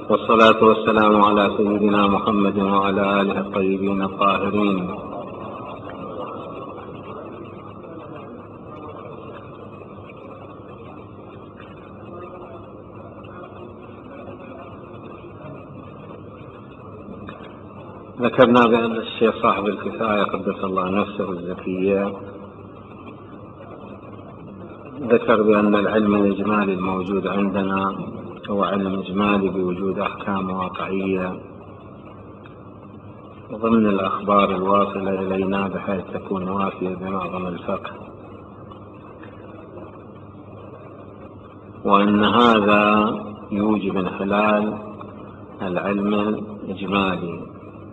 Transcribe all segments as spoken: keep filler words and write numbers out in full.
والصلاة والسلام على سيدنا محمد وعلى آله الطيبين الطاهرين. ذكرنا بأن الشيخ صاحب الكفاية قدس الله نفسه الزكية ذكر بأن العلم الإجمالي الموجود عندنا هو علم إجمالي بوجود أحكام واقعية ضمن الأخبار الواصلة إلينا بحيث تكون وافية بمعظم الفقه، وأن هذا يوجب انحلال العلم الإجمالي،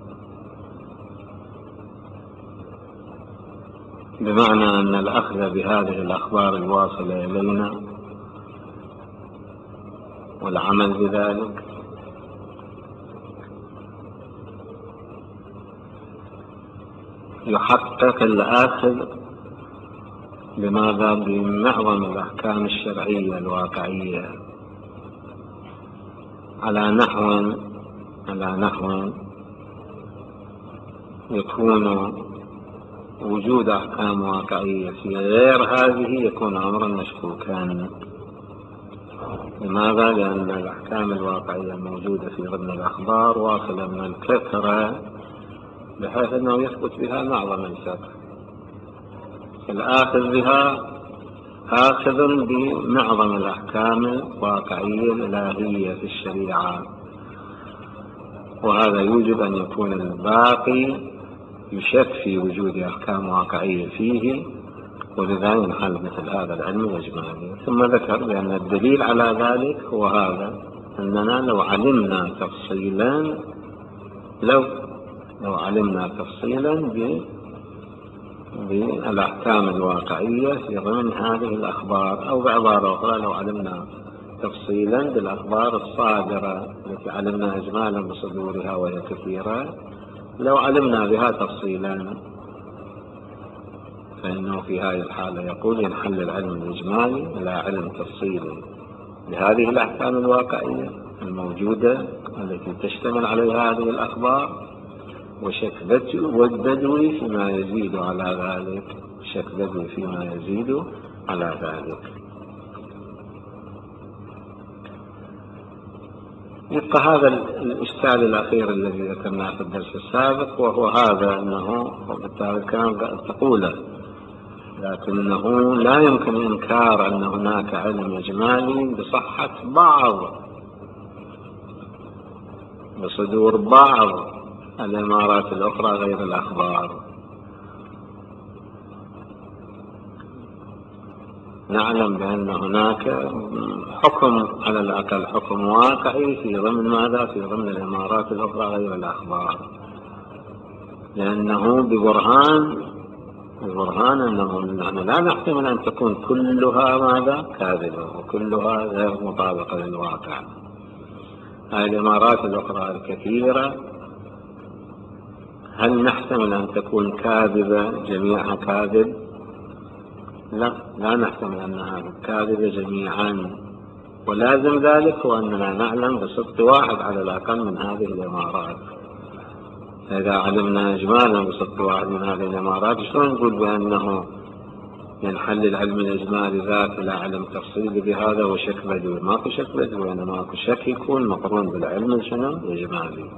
بمعنى أن الأخذ بهذه الأخبار الواصلة إلينا والعمل بذلك يحقق الأخذ بماذا؟ بمعظم الأحكام الشرعية الواقعية على نحو على نحو يكون وجود أحكام واقعية في غير هذه يكون أمرا مشكوكا. لماذا؟ لأن الأحكام الواقعية الموجودة في ضمن الأخبار واصلة من الكثرة بحيث أنه يثبت بها معظم الفقه، الآخذ بها آخذ بمعظم الأحكام الواقعية الإلهية في الشريعة، وهذا يوجب أن يكون الباقي يشك في وجود أحكام واقعية فيه، ولذا ينحل مثل هذا العلم الإجمالي. ثم ذكر بأن الدليل على ذلك هو هذا، أننا لو علمنا تفصيلا لو لو علمنا تفصيلا بالأحكام الواقعية في ضمن هذه الأخبار، أو بعبارة أخرى لو علمنا تفصيلا بالأخبار الصادرة التي علمنا إجمالا بصدورها وهي كثيرة، لو علمنا بها تفصيلا فإنه في هذه الحالة يقول ينحل العلم الإجمالي إلى علم تفصيلي لهذه الأحكام الواقعية الموجودة التي تشتمل عليها هذه الأخبار، وشك بدوي فيما يزيد على ذلك شك بدوي فيما يزيد على ذلك. يبقى هذا الإشكال الأخير الذي ذكرناه في الدرس السابق، وهو هذا أنه وبالتالي كان تقوله، لكنه لا يمكن إنكار أن هناك علم إجمالي بصحة بعض بصدور بعض الإمارات الأخرى غير الأخبار. نعلم بأن هناك حكم على الأقل حكم واقعي في ضمن ماذا؟ في ضمن الإمارات الأخرى غير الأخبار، لأنه ببرهان ببرهان أنه نحن لا نحتمل أن تكون كلها ماذا؟ كاذبة وكلها غير مطابقة للواقع. هذه الإمارات الأخرى الكثيرة هل نحتمل أن تكون كاذبة جميعها كاذب؟ لا لا نحتمل أنها كاذبة جميعا، ولازم ذلك هو أننا نعلم بصدق واحد على الأقل من هذه الإمارات. إذا علمنا إجمالا بصدق واحد من هذه الإمارات شلون نقول بأنه ينحل العلم الإجمالي ذات لا علم تفصيلي بهذا وشك بدوي؟ ماكو شك بدوي، أنا ماكو شك يكون مقرون بالعلم شنو الإجمالي.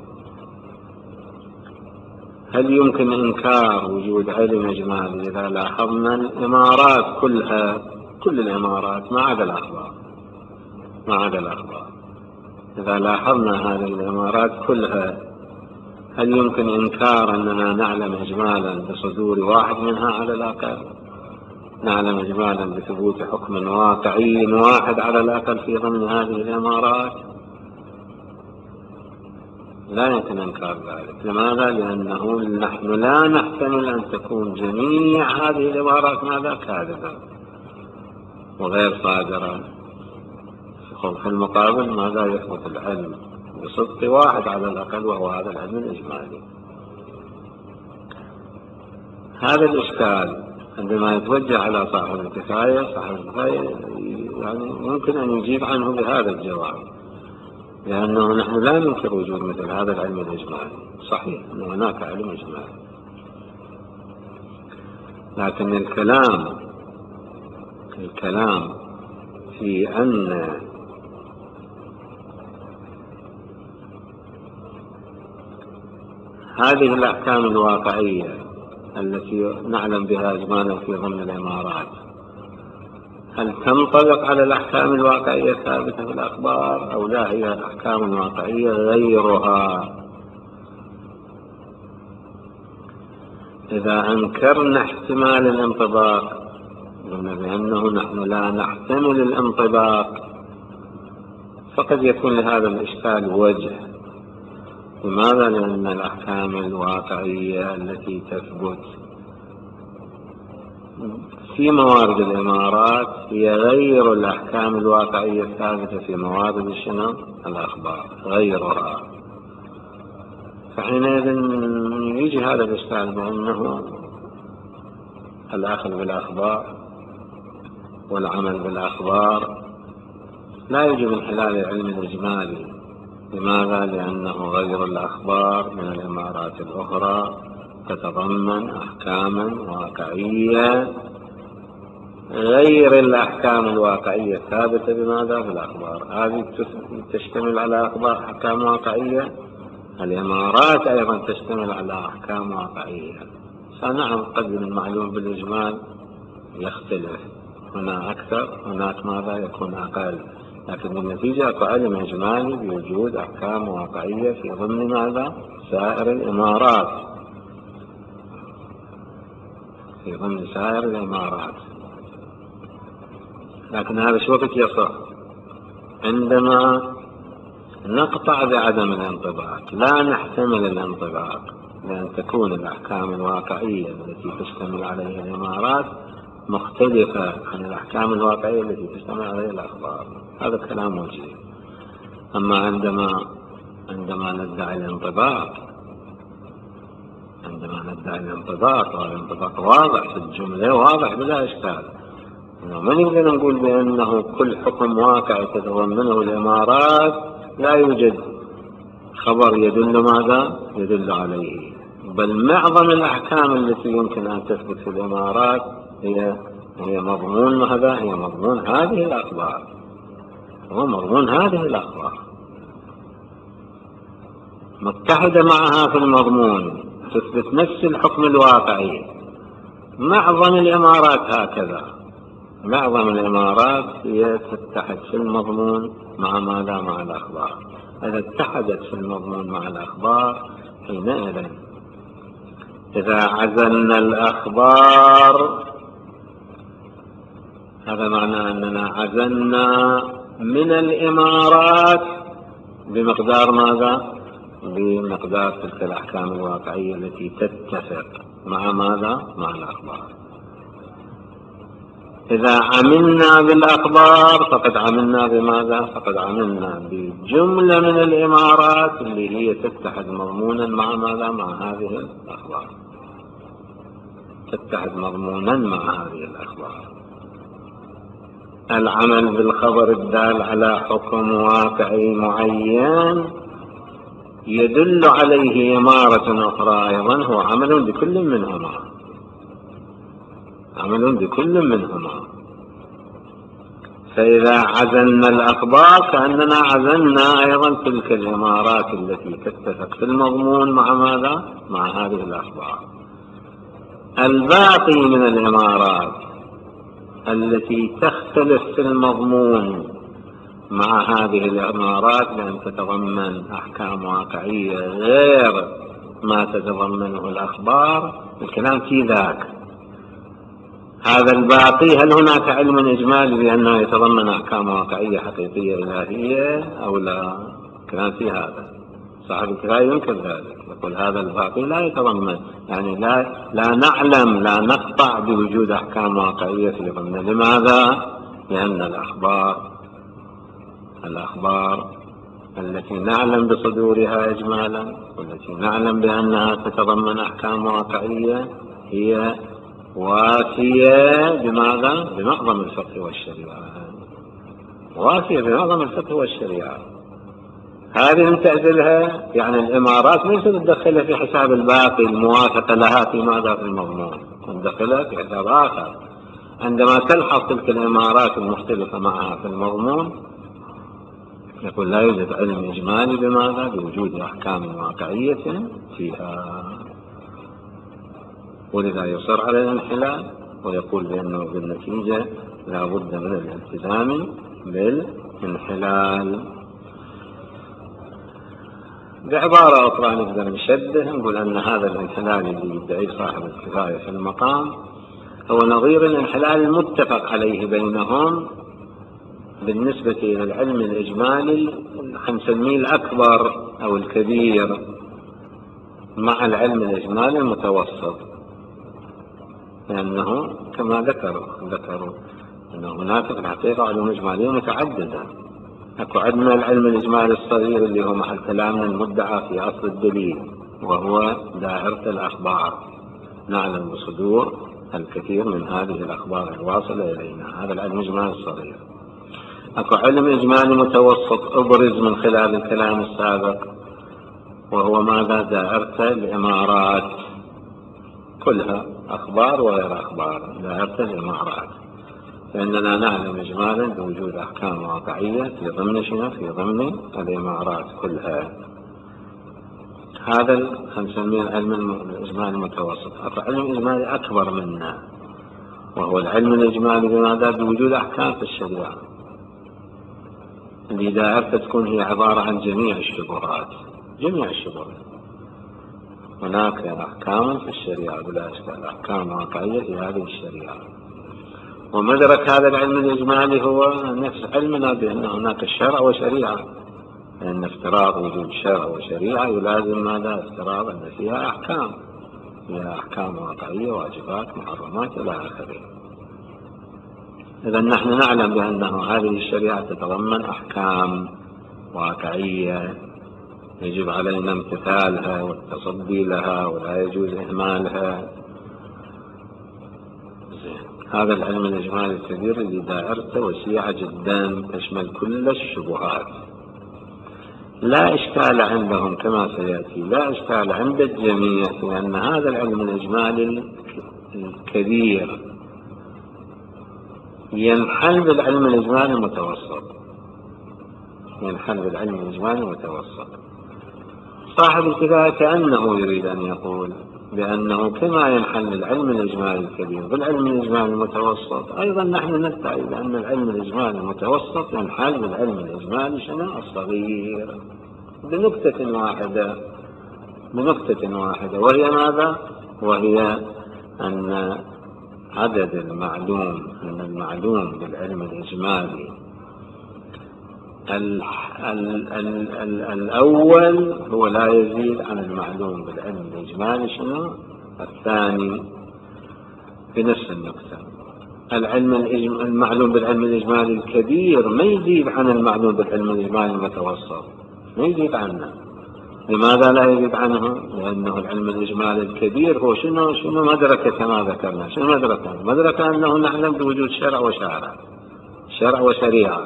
هل يمكن إنكار وجود علم إجمالي إذا لاحظنا الإمارات كلها كل الإمارات ما عدا الأخبار ما عدا الأخبار إذا لاحظنا هذه الإمارات كلها هل يمكن إنكار أننا نعلم إجمالا بصدور واحد منها على الأقل؟ نعلم إجمالا بثبوت حكم واقعي واحد على الأقل في ضمن هذه الإمارات؟ لا يمكن إنكار ذلك. لماذا؟ لأنه نحن لا نحتمل أن تكون جميع هذه الإمارات ماذا؟ كاذبة وغير صادرة. في المقابل ماذا؟ يثبت العلم بصدق واحد على الأقل، وهو هذا العلم الإجمالي. هذا الإشكال عندما يتوجه على صاحب الكفاية صاحب الكفاية يعني ممكن أن يجيب عنه بهذا الجواب، لأنه نحن لا ننكر وجود مثل هذا العلم الإجمالي، صحيح أن هناك علم إجمالي، لكن الكلام الكلام في أن هذه الأحكام الواقعية التي نعلم بها إجمالا في ضمن الإمارات هل تنطبق على الأحكام الواقعية الثابتة في الأخبار أو لا، هي الأحكام الواقعية غيرها. إذا أنكرنا احتمال الانطباق قلنا بأنه نحن لا نحتمل الانطباق، فقد يكون لهذا الإشكال وجه. لماذا؟ لأن الأحكام الواقعية التي تثبت في موارد الإمارات هي غير الأحكام الواقعية الثابتة في موارد شنو؟ الأخبار، غيرها. فحينئذ يجي هذا الإشكال بأنه الأخذ بالأخبار والعمل بالأخبار لا يجي من خلال العلم الإجمالي. لماذا؟ لأنه غير الأخبار من الإمارات الأخرى تتضمن أحكاما واقعية غير الأحكام الواقعية الثابتة بماذا؟ بالأخبار. هذه تشتمل على أخبار أحكام واقعية، الإمارات أيضا تشتمل على أحكام واقعية. فنعم قد المعلوم بالإجمال يختلف، هنا أكثر هناك ماذا يكون أقل، لكن بالنتيجة أكو علم إجمالي بوجود أحكام واقعية في ضمن ماذا؟ سائر الإمارات، في ضمن سائر الإمارات. لكن هذا شو وقت يصح؟ عندما نقطع بعدم الانطباق، لا نحتمل الانطباق، لأن تكون الأحكام الواقعية التي تشتمل عليها الإمارات مختلفة عن الأحكام الواقعية التي تشتمل عليها الأخبار. هذا كلام وجيه. أما عندما عندما ندعي الانطباق عندما ندعي الانطباق والانطباق واضح في الجملة، واضح بلا إشكال، ما نقدر نقول بأنه كل حكم واقع تتضمنه الإمارات لا يوجد خبر يدل ماذا؟ يدل عليه. بل معظم الأحكام التي يمكن أن تثبت في الإمارات هي هي مضمون هذا هي مضمون هذه الأخبار هو مضمون هذه الأخبار متحدة معها في المضمون، تثبت نفس الحكم الواقعي. معظم الإمارات هكذا، معظم الإمارات هي تتحد في المضمون مع ماذا؟ مع الأخبار. إذا اتحدت في المضمون مع الأخبار حينئذ إذا عزلنا الأخبار هذا معنى أننا عزلنا من الإمارات بمقدار ماذا؟ بمقدار تلك الأحكام الواقعية التي تتفق مع ماذا؟ مع الأخبار. إذا عملنا بالأخبار فقد عملنا بماذا؟ فقد عملنا بجملة من الإمارات اللي هي تتحد مضمونا مع ماذا؟ مع هذه الأخبار، تتحد مضمونا مع هذه الأخبار. العمل بالخبر الدال على حكم واقعي معين يدل عليه إمارة أخرى أيضا هو عمل بكل منهما عمل بكل منهما فإذا عزلنا الأخبار كأننا عزلنا أيضا تلك الإمارات التي تتفق في المضمون مع ماذا؟ مع هذه الأخبار. الباقي من الإمارات التي تختلف في المضمون مع هذه الإمارات لأن تتضمن أحكام واقعية غير ما تتضمنه الأخبار، الكلام في ذاك. هذا الباقي هل هناك علم إجمالي بأنه يتضمن أحكام واقعية حقيقية إلهية أو لا؟ كلام في هذا. صاحب الكلام ينكر ذلك، يقول هذا الباقي لا يتضمن، يعني لا, لا نعلم لا نقطع بوجود أحكام واقعية في ضمنه. لماذا؟ لأن الأخبار الأخبار التي نعلم بصدورها إجمالا والتي نعلم بأنها تتضمن أحكام واقعية هي وافية بماذا؟ بمعظم الفقه والشريعة، وافية بمعظم الفقه والشريعة. هذه نتعزلها، يعني الإمارات ليس ندخلها في حساب الباقي الموافقة لها في ماذا في المضمون، ندخلها في حساب آخر. عندما تلحظ تلك الإمارات المختلفة معها في المضمون يقول لا يوجد علم إجمالي بماذا؟ بوجود أحكام واقعية فيها، ولذا يصر على الانحلال ويقول بأنه بالنتيجة لا بد من الالتزام بالانحلال. بعبارة أخرى نقدر نشبه نقول أن هذا الانحلال الذي يدعيه صاحب الكفاية في المقام هو نظير الانحلال المتفق عليه بينهم بالنسبة إلى العلم الإجمالي، حنسميه الأكبر أو الكبير، مع العلم الإجمالي المتوسط، لأنه كما ذكروا ذكروا أن هناك في الحقيقة علوم إجمالية متعددة. أكو عندنا العلم الإجمالي الصغير اللي هو محل كلامنا المدعى في أصل الدليل، وهو دائرة الأخبار، نعلم بصدور الكثير من هذه الأخبار الواصلة إلينا، هذا العلم الإجمالي الصغير. أكو علم إجمالي متوسط أبرز من خلال الكلام السابق، وهو ماذا؟ دائرة الإمارات، كلها أخبار وغير أخبار، دائرة الإمارات، لأننا نعلم إجمالا بوجود أحكام واقعية في ضمن شنو؟ في ضمن الإمارات كلها. هذا نسميه العلم الإجمالي المتوسط. أكو علم إجمالي أكبر منا، وهو العلم الإجمالي بماذا؟ بوجود أحكام في الشريعة، اللي دائرته تكون هي عبارة عن جميع الشبهات، جميع الشبهات. هناك أحكام في الشريعة بلا إشكال، أحكام واقعية في هذه الشريعة. ومدرك هذا العلم الإجمالي هو نفس علمنا بأن هناك شرع وشريعة، لأن افتراض وجود شرع وشريعة يلازم ماذا؟ افتراض أن فيها أحكام، فيها أحكام واقعية، واجبات، محرمات إلى آخره. إذا نحن نعلم بأنه هذه الشريعة تتضمن أحكام واقعية يجب علينا امتثالها والتصدي لها ولا يجوز إهمالها. هذا العلم الإجمالي الكبير اللي دائرته وسيعة جدا تشمل كل الشبهات، لا إشكال عندهم كما سيأتي، لا إشكال عند الجميع في أن هذا العلم الإجمالي الكبير ينحل بالعلم الإجمالي المتوسط، ينحل بالعلم الإجمالي المتوسط. صاحب الكفاية كأنه يريد أن يقول بأنه كما ينحل العلم الإجمالي الكبير بالعلم الإجمالي المتوسط، أيضا نحن ندعي بأن العلم الإجمالي المتوسط ينحل بالعلم الإجمالي شنو؟ الصغير، بنكتة واحدة، بنكتة واحدة، وهي ماذا؟ وهي أن عدد المعلوم من المعلوم بالعلم الإجمالي ال ال ال ال الأول هو لا يزيد عن المعلوم بالعلم الإجمالي شنو؟ الثاني، بنفس النقطة. العلم المعلوم بالعلم الإجمالي الكبير ما يزيد عن المعلوم بالعلم الإجمالي المتوسط، ما يزيد عنه. لماذا لا يزيد عنه؟ لأنه العلم الإجمالي الكبير هو شنو؟ شنو مدركة كما ذكرنا؟ شنو مدركة؟ مدركة أنه نعلم بوجود شرع وشارع، شرع وشريعة،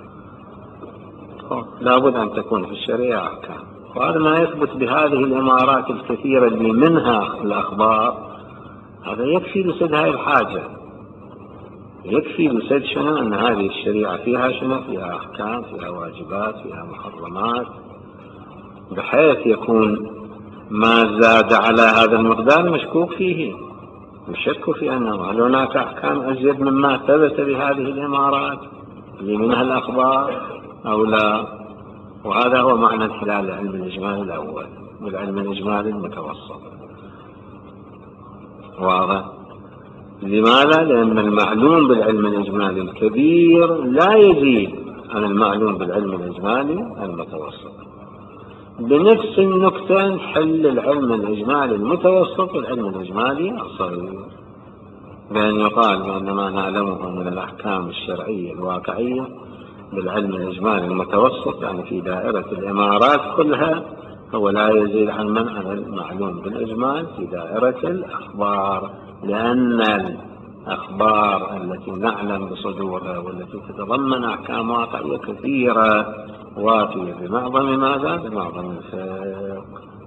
لابد أن تكون في الشريعة أحكام، وهذا ما يثبت بهذه الإمارات الكثيرة اللي منها الأخبار، هذا يكفي لسد هذه الحاجة، يكفي لسد شنو؟ أن هذه الشريعة فيها شنو؟ فيها أحكام، فيها واجبات، فيها محرمات، بحيث يكون ما زاد على هذا المقدار مشكوك فيه، يشك في أنه هل هناك أحكام أزيد مما ثبت بهذه الإمارات اللي منها الأخبار أو لا. وهذا هو معنى انحلال العلم الإجمالي الأول بالعلم الإجمالي المتوسط. واضح؟ لماذا؟ لأن المعلوم بالعلم الإجمالي الكبير لا يزيد عن المعلوم بالعلم الإجمالي المتوسط. بنفس النكتة نحل العلم الإجمالي المتوسط والعلم الإجمالي الصغير، بأن يقال بأن ما نعلمه من الأحكام الشرعية الواقعية بالعلم الإجمالي المتوسط، يعني في دائرة الإمارات كلها، هو لا يزيد عن من عن المعلوم بالإجمال في دائرة الأخبار، لأن الأخبار التي نعلم بصدورها والتي تتضمن أحكام واقعية كثيرة وافية بمعظم ماذا؟ بمعظم الفقه.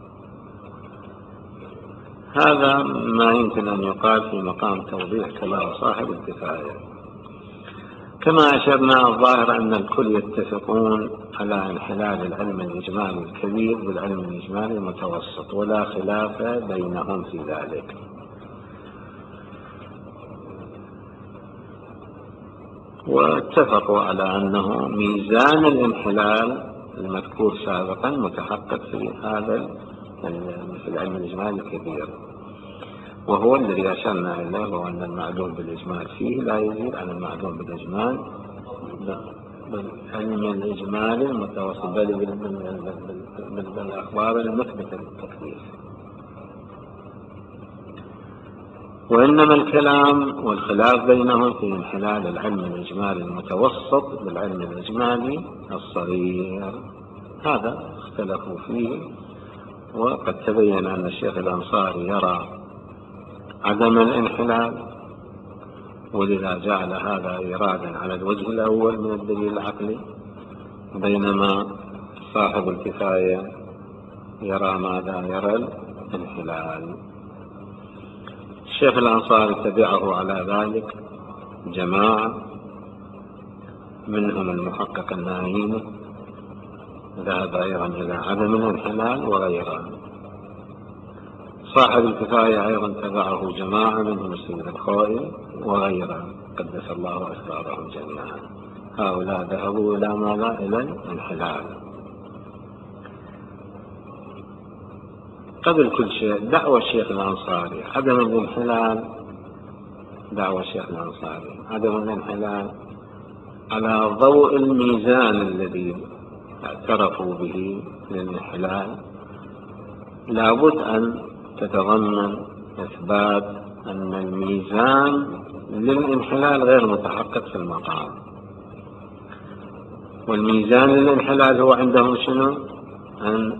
هذا ما يمكن أن يقال في مقام توضيح كلام صاحب الكفاية. كما أشرنا، الظاهر أن الكل يتفقون على انحلال العلم الإجمالي الكبير بالعلم الإجمالي المتوسط، ولا خلاف بينهم في ذلك. واتفقوا على أنه ميزان الانحلال المذكور سابقا متحقق في هذا في العلم الإجمالي الكبير، وهو الذي أشرنا إليه، وهو أن المعلوم بالإجمال فيه لا يزيد عن المعلوم بالإجمال بالعلم الإجمالي المتوسط، بل بالأخبار المثبتة للتكليف. وإنما الكلام والخلاف بينهم في انحلال العلم الإجمالي المتوسط بالعلم الإجمالي الصغير، هذا اختلفوا فيه. وقد تبين أن الشيخ الأنصاري يرى عدم الانحلال، ولذا جعل هذا إيرادا على الوجه الأول من الدليل العقلي، بينما صاحب الكفاية يرى ماذا؟ يرى الانحلال. الشيخ الأنصاري تبعه على ذلك جماعة منهم المحقق النايم، ذهب أيضا إلى عدم الانحلال وغيره. صاحب الكفاية أيضا تبعه جماعة منهم السيد الخوئي وغيره، قدس الله أسرارهم جميعا. هؤلاء ذهبوا إلى ماذا؟ إلى الانحلال. قبل كل شيء، دعوة الشيخ الأنصاري عدم الانحلال دعوة الشيخ الأنصاري عدم الانحلال على ضوء الميزان الذي اعترفوا به للانحلال، لابد أن تتضمن إثبات أن الميزان للانحلال غير متحقق في المقام. والميزان للانحلال هو عندهم شنو؟ أن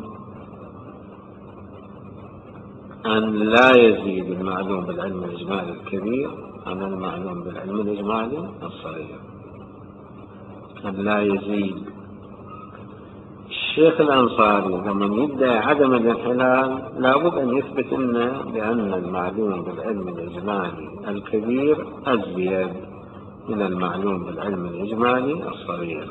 أن لا يزيد المعلوم بالعلم الإجمالي الكبير عن المعلوم بالعلم الإجمالي الصغير، أن لا يزيد. الشيخ الأنصاري لما يدعي عدم الانحلال لابد أن يثبت إن بأن المعلوم بالعلم الإجمالي الكبير أزيد من المعلوم بالعلم الإجمالي الصغير.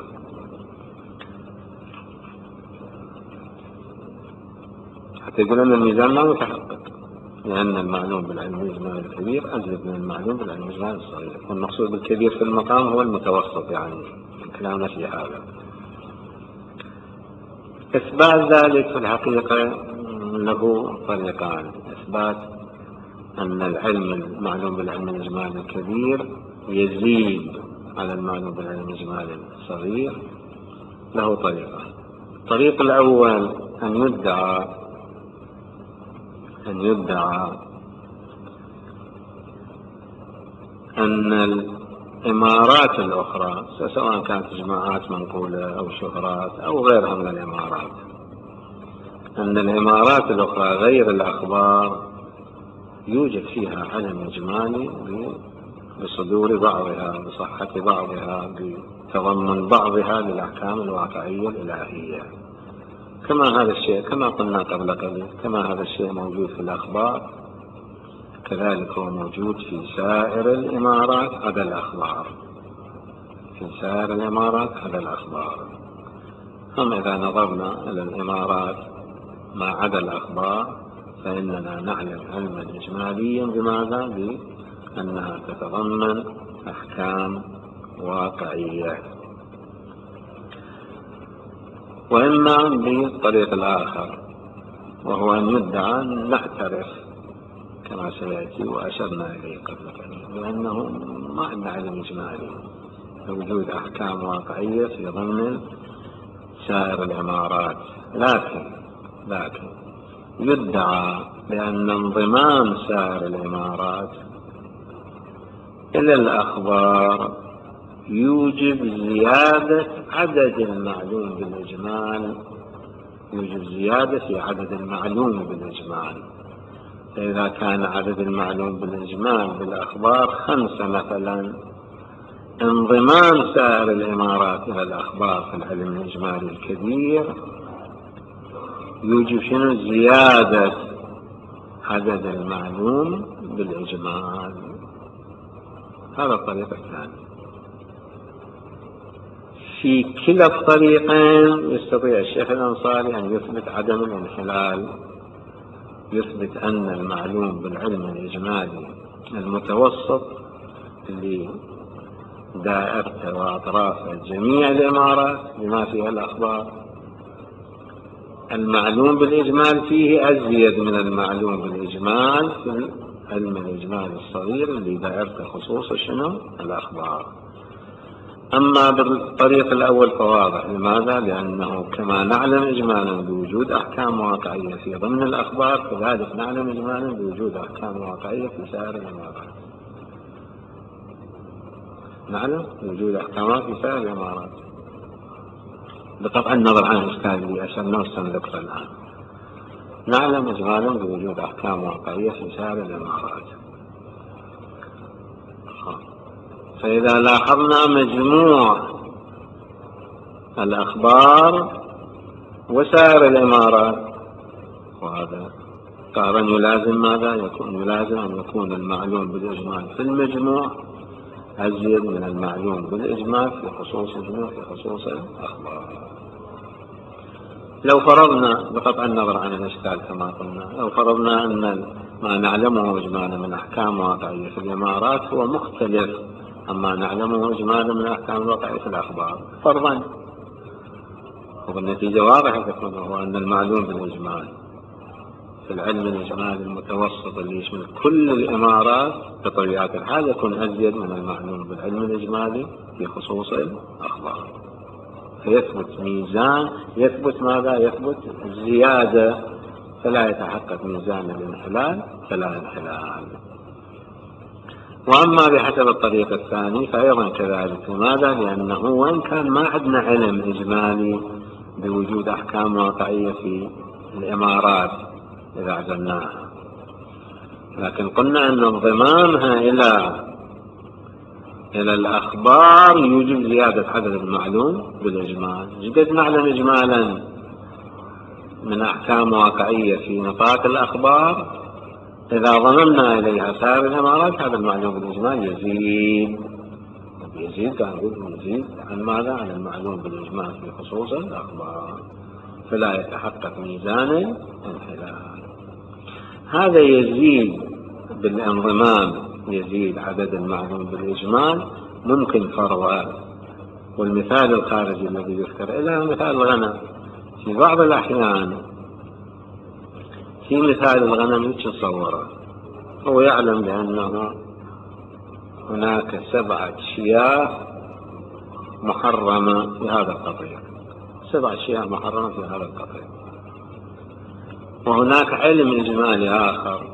حتى يقول أن الميزان ما متحقق، لأن المعلوم بالعلم الإجمالي الكبير أزيد من المعلوم بالعلم الإجمالي الصغير. والمقصود بالكبير في المقام هو المتوسط، يعني كلامنا في هذا. إثبات ذلك في الحقيقة له طريقان. إثبات أن العلم المعلوم بالعلم الإجمالي الكبير يزيد على المعلوم بالعلم الإجمالي الصغير له طريقان. الطريق الأول أن يدعى أن يدعى أن الإمارات الأخرى، سواء كانت جماعات منقولة أو شهرات أو غيرها من الإمارات، أن الإمارات الأخرى غير الأخبار يوجد فيها علم إجمالي بصدور بعضها، بصحة بعضها، بتضمن بعضها للأحكام الواقعية الإلهية. كما هذا الشيء كما قلنا قبل قليل، كما هذا الشيء موجود في الأخبار، كذلك هو موجود في سائر الإمارات عدا الأخبار في سائر الإمارات عدا الأخبار. أما إذا نظرنا إلى الإمارات ما عدا الأخبار فإننا نعلم علما إجماليا بماذا؟ بأنها تتضمن أحكام واقعية. وإما بالطريق الآخر، وهو أن يدعى أن نعترف كما سيأتي وأشرنا إليه قبل قليل بأنه ما عندنا علم إجمالي لوجود أحكام واقعية في ضمن سائر الإمارات، لكن لكن يدعى بأن انضمام سائر الإمارات إلى الأخبار يوجب زيادة عدد المعلوم بالإجمال يوجب زيادة في عدد المعلوم بالإجمال إذا كان عدد المعلوم بالإجمال بالأخبار خمسة مثلا، انضمام سائر الإمارات إلى الأخبار في العلم الإجمالي الكبير يوجب شنو؟ زيادة عدد المعلوم بالإجمال. هذا الطريق الثاني. في كلا الطريقين يستطيع الشيخ الأنصاري أن يثبت عدم الانحلال، يثبت أن المعلوم بالعلم الإجمالي المتوسط اللي دائرته وأطرافه جميع الإمارات بما فيها الأخبار، المعلوم بالإجمال فيه أزيد من المعلوم بالإجمال في علم الإجمال الصغير اللي دائرته خصوصا شنو؟ الأخبار. أما بالطريق الأول فواضح. لماذا؟ لأنه كما نعلم إجمالا بوجود أحكام واقعية في ضمن الأخبار، كذلك نعلم إجمالا بوجود أحكام واقعية في سائر الإمارات. نعلم بوجود أحكامات في سائر الإمارات بقطع النظر عن الإشكال اللي أشرنا وسنذكره الآن. نعلم إجمالا بوجود أحكام واقعية في سائر الإمارات. فإذا لاحظنا مجموع الأخبار وسائر الإمارات، وهذا طبعا يلازم ماذا؟ يكون يلازم أن يكون المعلوم بالإجمال في المجموع أزيد من المعلوم بالإجمال في خصوص الجموع في خصوص الأخبار. لو فرضنا بقطع النظر عن الإشكال كما قلنا، لو فرضنا أن ما نعلمه إجمالا من أحكام واقعية في الإمارات هو مختلف عما نعلمه إجمالا من أحكام الواقعية في الأخبار فرضا، والنتيجة واضحة تكون هو أن المعلوم بالإجمال في العلم الإجمالي المتوسط اللي يشمل كل الإمارات بطبيعة الحال يكون أزيد من المعلوم بالعلم الإجمالي في خصوص الأخبار. فيثبت ميزان، يثبت ماذا؟ يثبت زيادة، فلا يتحقق ميزان الانحلال فلا انحلال. وأما بحسب الطريق الثاني فأيضا كذلك. لماذا؟ لأنه وإن كان ما عندنا علم إجمالي بوجود أحكام واقعية في الإمارات إذا عزلناها، لكن قلنا أن انضمامها إلى إلى الأخبار يوجب زيادة عدد المعلوم بالإجمال. جدد نعلم إجمالا من أحكام واقعية في نطاق الأخبار، إذا ضممنا إليها سائر الإمارات هذا المعلوم بالإجمال يزيد يزيد كان يقول يزيد عن ماذا؟ عن المعلوم بالإجمال في خصوص الأخبار، فلا يتحقق ميزان الانحلال. هذا يزيد بالانضمام، يزيد عدد المعلوم بالإجمال ممكن فرضه. والمثال الخارجي الذي يذكر إلى مثال الغنم. في بعض الأحيان في مثال الغنم يتصوره، هو يعلم بأنه هناك سبعة شياه محرمة في هذا القطيع، سبعة شياه محرمة في هذا القطيع، وهناك علم إجمالي آخر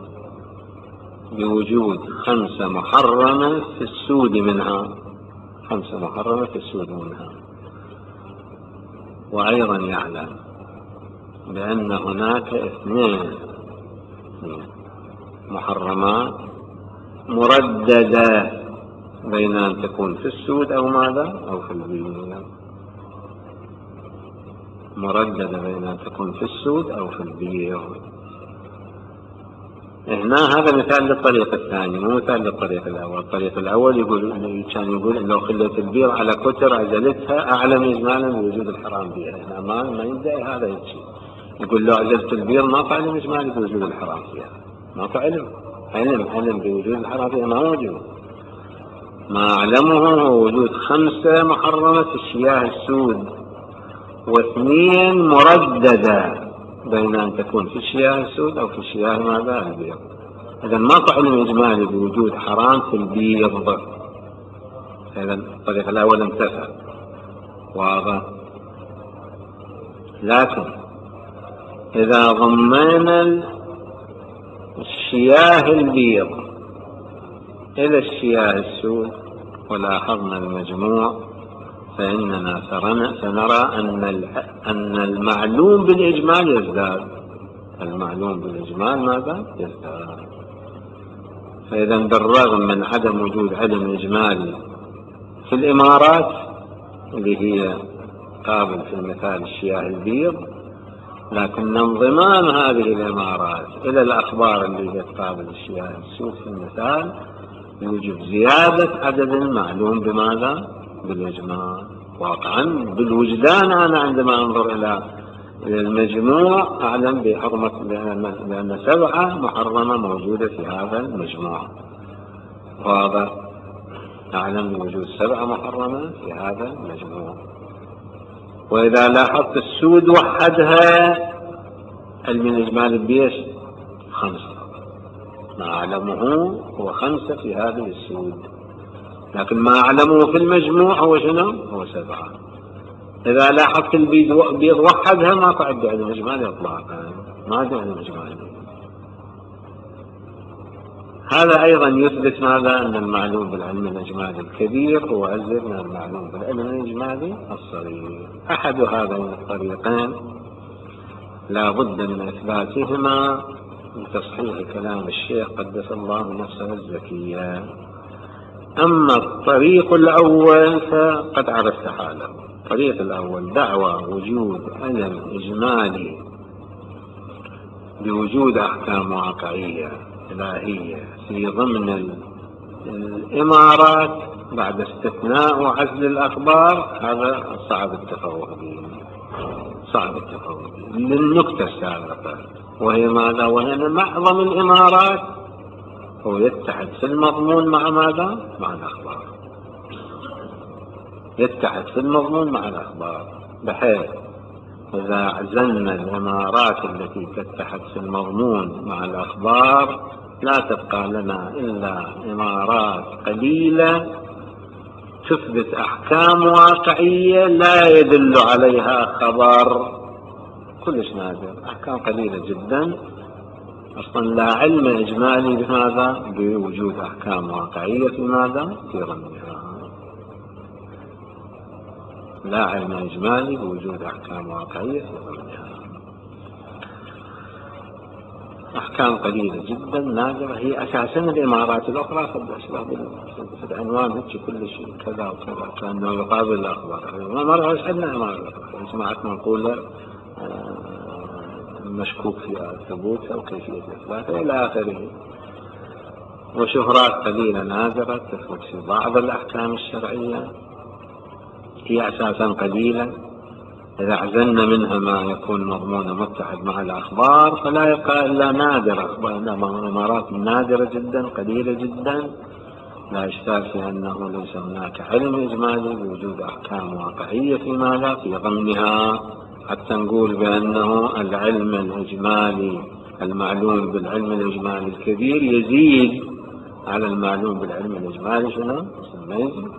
بوجود خمسة محرمة في السود منها، خمسة محرمة في السود منها. وأيضا يعلم بأن هناك اثنين محرمات مرددة بين أن تكون في السود أو ماذا أو في البيض، مرددة بين أن تكون في السود أو في البيض. هنا هذا مثال للطريق الثاني مو مثال للطريق الأول. الطريق الأول يقول كان يقول إن لو خليت البيض على كتر عزلتها أعلم إجمالا بوجود الحرام بها. هنا ما ما يدعي هذا الشيء، يقول لو عزلت البيض ما علم إجمالي بوجود الحرام فيها، ما علم علم علم بوجود الحرام فيها ما موجود. ما أعلمه هو وجود خمسة محرمة في الشياه السود واثنين مرددة بين أن تكون في الشياه السود أو في الشياه ماذا البيض. إذا ما علم إجمالي بوجود حرام في البيض، إذا الطريق الأول انتفى واضح. لكن إذا ضمينا الشياه البيض إلى الشياه السود ولاحظنا المجموع فإننا سنرى أن أن المعلوم بالإجمال يزداد. المعلوم بالإجمال ماذا؟ يزداد. فإذا بالرغم من عدم وجود علم إجمالي في الإمارات اللي هي قابل في المثال الشياه البيض، لكن انضمام هذه الإمارات إلى الأخبار اللي هي قابل الشياه السود في المثال يوجب زيادة عدد المعلوم بماذا؟ بالإجمال. واقعا بالوجدان أنا عندما أنظر إلى المجموع أعلم بحرمة، لأن سبعة محرمة موجودة في هذا المجموع، واضح؟ أعلم بوجود سبعة محرمة في هذا المجموع. وإذا لاحظت السود وحدها علم الإجمال بيش خمسة، ما أعلمه هو خمسة في هذه السود، لكن ما أعلمه في المجموع هو شنو؟ هو سبعة. إذا لاحظت البيض وحدها ما قعد علم إجمالي إطلاقا، ما عاد علم إجمالي. هذا أيضا يثبت ماذا؟ أن المعلوم بالعلم الإجمالي الكبير هو أزيد من المعلوم بالعلم الإجمالي الصغير. أحد هذين الطريقين لا بد من إثباتهما لتصحيح كلام الشيخ قدس الله نفسه الزكية. أما الطريق الأول فقد عرفت حاله. الطريق الأول دعوى وجود علم إجمالي بوجود أحكام واقعية إلهية في ضمن الإمارات بعد استثناء وعزل الأخبار، هذا صعب التفوه به، صعب التفوه به للنكتة السابقة، وهي ماذا؟ وهي أن معظم الإمارات هو يتحد في المضمون مع ماذا؟ مع الأخبار، يتحد في المضمون مع الأخبار، بحيث إذا عزلنا الإمارات التي تتحد في المضمون مع الأخبار لا تبقى لنا إلا إمارات قليلة تثبت أحكام واقعية لا يدل عليها خبر، كلش نادر، أحكام قليلة جدا أصلا لا علم إجمالي بماذا؟ بوجود أحكام واقعية في ماذا؟ في رميها. لا علم إجمالي بوجود أحكام واقعية في رميها. أحكام قليلة جدا نادرة، هي أساسا الإمارات الأخرى في العنوان هيك كل شيء كذا وكذا كأنه يقابل الأخبار. ما مرة عندنا إمارات سمعت منقولة مشكوك في ثبوتها وكيفية إثباتها إلى آخره، وشهرات قليلة نادرة تثبت في بعض الأحكام الشرعية هي أساسا قليلة. إذا عزلنا منها ما يكون مضمون متحد مع الأخبار فلا يبقى إلا نادر، أخبار إمارات نادرة جدا قليلة جدا، لا إشكال في أنه ليس هناك علم إجمالي بوجود أحكام واقعية في ماذا؟ في ضمنها، حتى نقول بأنه العلم الإجمالي المعلوم بالعلم الإجمالي الكبير يزيد على المعلوم بالعلم الإجمالي شنو؟ يزيد.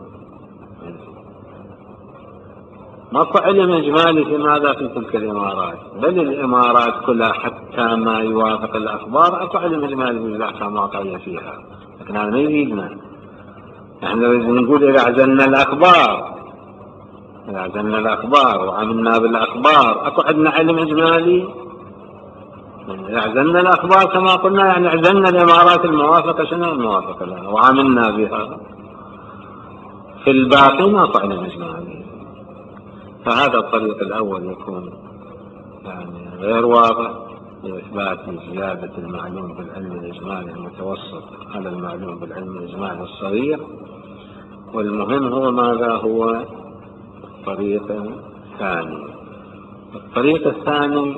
ماكو علم إجمالي في ماذا؟ في تلك الإمارات، بل الإمارات كلها حتى ما يوافق الأخبار أكو علم إجمالي بوجود أحكام واقعية فيها، لكن هذا ما يزيدنا. نحن نقول إذا عزلنا الأخبار إذا عزلنا الأخبار وعملنا بالأخبار أكو عندنا علم إجمالي. إذا عزلنا الأخبار كما قلنا يعني عزلنا الإمارات الموافقة شنو الموافقة لها وعملنا بها، في الباقي ما أكو علم إجمالي. فهذا الطريق الأول يكون يعني غير واضح لإثبات زيادة المعلوم بالعلم الإجمالي المتوسط على المعلوم بالعلم الإجمالي الصغير. والمهم هو ماذا؟ هو الطريق الثاني. الطريق الثاني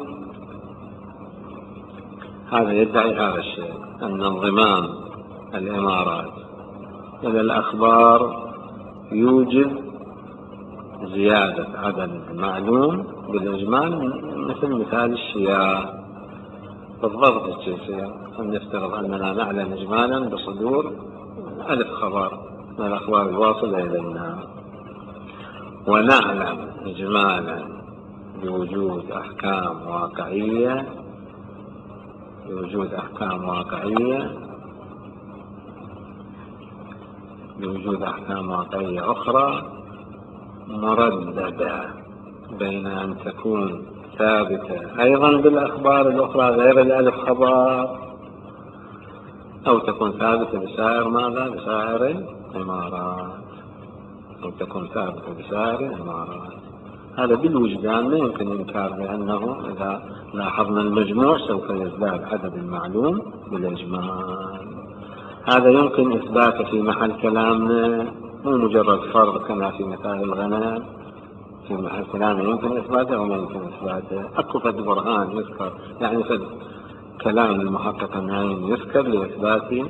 هذا يدعي هذا الشيء، أن انضمام الإمارات إلى الأخبار يوجب زيادة عدد المعلوم بالإجمال، مثل مثال الشياه بالضبط الجنسية. نفترض أننا نعلم إجمالا بصدور ألف خبر من الأخبار الواصلة إلينا، ونعلم إجمالا بوجود أحكام واقعية بوجود أحكام واقعية بوجود أحكام واقعية أخرى مرددة بين أن تكون ثابتة أيضا بالأخبار الأخرى غير الألف خبر، أو تكون ثابتة بسائر ماذا؟ بسائر العمارات، أو تكون ثابتة بسائر العمارات. هذا بالوجدان ما يمكن إنكار، لأنه إذا لاحظنا المجموع سوف يزداد عدد المعلوم بالإجمال. هذا يمكن إثباته في محل كلامنا، مو مجرد فرض كما في مثال الغنم. في محل كلامنا يمكن إثباته أو ما يمكن إثباته. أكو فد برهان يذكر، يعني فد كلام المحقق النايم يذكر لإثبات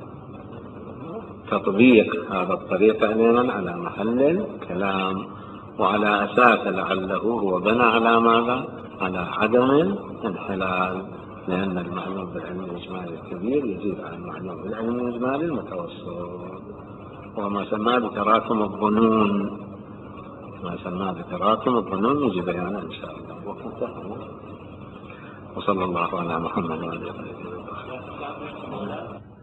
تطبيق هذا الطريق علما على محل الكلام، وعلى أساس لعله هو بنى على ماذا؟ على عدم الانحلال، لأن المعلوم بالعلم الإجمالي الكبير يزيد عن المعلوم بالعلم الإجمالي المتوسط، وما سماه بتراكم الظنون، ما سماه بتراكم الظنون يجي بيانه إن شاء الله. وصلى الله على محمد وعلى آله وصحبه.